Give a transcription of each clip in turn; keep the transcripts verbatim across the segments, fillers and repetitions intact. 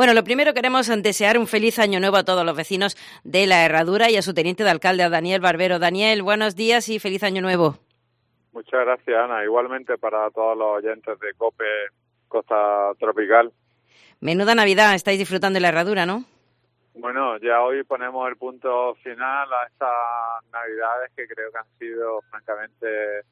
Bueno, lo primero queremos desear un feliz año nuevo a todos los vecinos de La Herradura y a su teniente de alcalde, a Daniel Barbero. Daniel, buenos días y feliz año nuevo. Muchas gracias, Ana. Igualmente para todos los oyentes de COPE Costa Tropical. Menuda Navidad estáis disfrutando de La Herradura, ¿no? Bueno, ya hoy ponemos el punto final a estas Navidades que creo que han sido francamente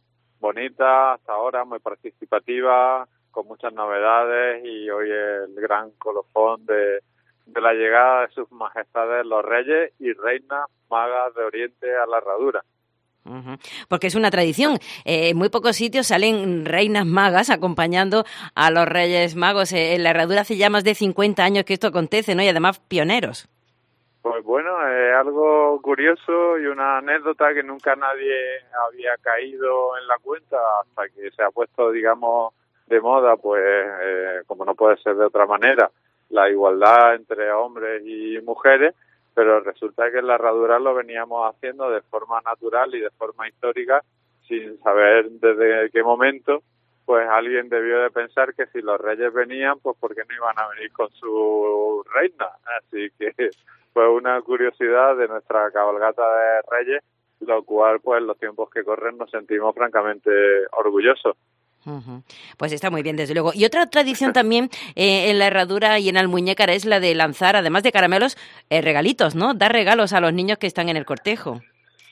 bonitas hasta ahora, muy participativas, con muchas novedades, y hoy el gran colofón de, de la llegada de sus majestades los reyes y reinas magas de Oriente a La Herradura. Uh-huh. Porque es una tradición. Eh, en muy pocos sitios salen reinas magas acompañando a los reyes magos. Eh, en La Herradura hace ya más de cincuenta años que esto acontece, ¿no? Y además pioneros. Pues bueno, es algo curioso y una anécdota que nunca nadie había caído en la cuenta hasta que se ha puesto, digamos, de moda, pues eh, como no puede ser de otra manera, la igualdad entre hombres y mujeres, pero resulta que en La Herradura lo veníamos haciendo de forma natural y de forma histórica, sin saber desde qué momento, pues alguien debió de pensar que si los reyes venían, pues ¿por qué no iban a venir con su reina? Así que fue una curiosidad de nuestra cabalgata de reyes, lo cual, pues en los tiempos que corren nos sentimos francamente orgullosos. Uh-huh. Pues está muy bien, desde luego. Y otra tradición también eh, en La Herradura y en Almuñécar es la de lanzar, además de caramelos, eh, regalitos, ¿no? Dar regalos a los niños que están en el cortejo.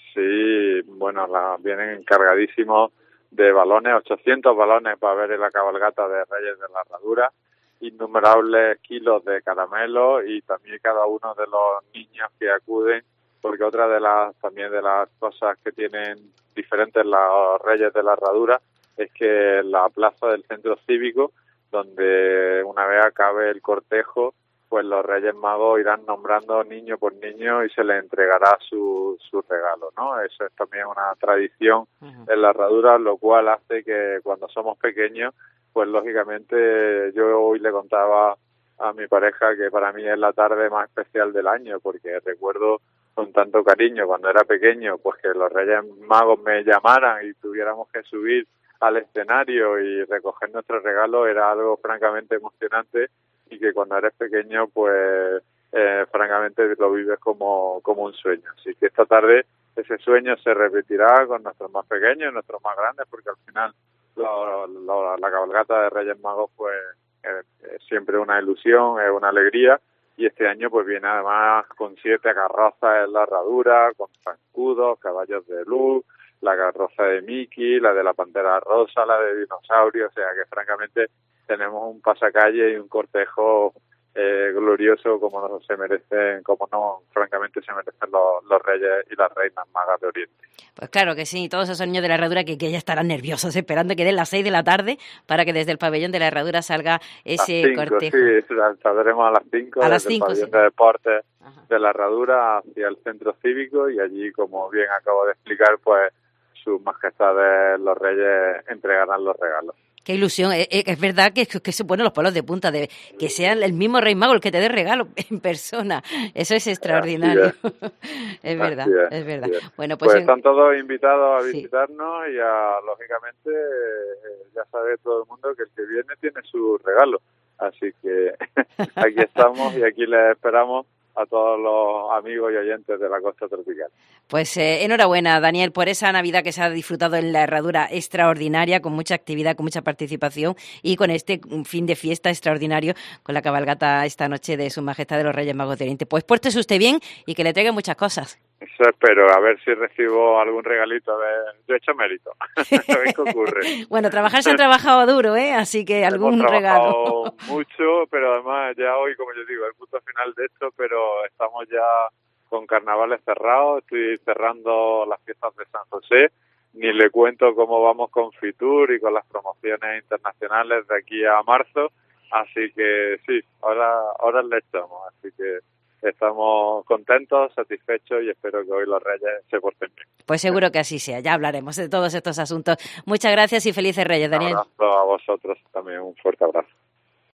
Sí, bueno, la, vienen cargadísimos de balones, ochocientos balones para ver en la cabalgata de Reyes de La Herradura, innumerables kilos de caramelos y también cada uno de los niños que acuden, porque otra de las también de las cosas que tienen diferentes los Reyes de La Herradura es que la plaza del centro cívico, donde una vez acabe el cortejo, pues los Reyes Magos irán nombrando niño por niño y se les entregará su, su regalo, ¿no? Eso es también una tradición uh-huh. en La Herradura, lo cual hace que cuando somos pequeños, pues lógicamente yo hoy le contaba a mi pareja que para mí es la tarde más especial del año, porque recuerdo con tanto cariño cuando era pequeño, pues que los Reyes Magos me llamaran y tuviéramos que subir al escenario y recoger nuestro regalo, era algo francamente emocionante y que cuando eres pequeño pues eh, francamente lo vives como, como un sueño. Así que esta tarde ese sueño se repetirá con nuestros más pequeños, nuestros más grandes, porque al final lo, lo, la cabalgata de Reyes Magos pues es, es siempre una ilusión, es una alegría, y este año pues viene además con siete carrozas en La Herradura, con zancudos, caballos de luz, la carroza de Mickey, la de la Pantera Rosa, la de Dinosaurio, o sea que francamente tenemos un pasacalle y un cortejo eh, glorioso como no se merecen, como no francamente se merecen los, los reyes y las reinas magas de Oriente. Pues claro que sí, todos esos niños de La Herradura que, que ya estarán nerviosos esperando que den las seis de la tarde para que desde el pabellón de La Herradura salga ese cinco, cortejo. Sí, saldremos a las cinco a las desde cinco, el pabellón sí. de deportes Ajá. de La Herradura hacia el centro cívico, y allí, como bien acabo de explicar, pues sus majestades los reyes entregarán los regalos. Qué ilusión, es, es verdad que, que se ponen los pelos de punta, de que sea el mismo Rey Mago el que te dé regalo en persona, eso es extraordinario. Es, es verdad, es, es verdad. Es. Bueno, pues, pues están todos invitados a sí. visitarnos y a, lógicamente, eh, ya sabe todo el mundo que el que viene tiene su regalo, así que aquí estamos y aquí les esperamos a todos los amigos y oyentes de la Costa Tropical. Pues eh, enhorabuena, Daniel, por esa Navidad que se ha disfrutado en La Herradura extraordinaria, con mucha actividad, con mucha participación y con este fin de fiesta extraordinario con la cabalgata esta noche de Su Majestad de los Reyes Magos de Oriente. Pues pórtese usted bien y que le traigan muchas cosas. Eso espero, a ver si recibo algún regalito. De... Yo he hecho mérito. A ver qué ocurre. Bueno, trabajar se han trabajado duro, ¿eh? Así que algún Hemos trabajado regalo. mucho, pero además ya hoy, como yo digo, el punto final de esto, pero estamos ya con carnavales cerrados, estoy cerrando las fiestas de San José, ni le cuento cómo vamos con Fitur y con las promociones internacionales de aquí a marzo, así que sí, ahora, ahora le echamos, así que estamos contentos, satisfechos y espero que hoy los Reyes se porten bien. Pues seguro que así sea, ya hablaremos de todos estos asuntos. Muchas gracias y felices Reyes, Daniel. Un abrazo a vosotros también, un fuerte abrazo.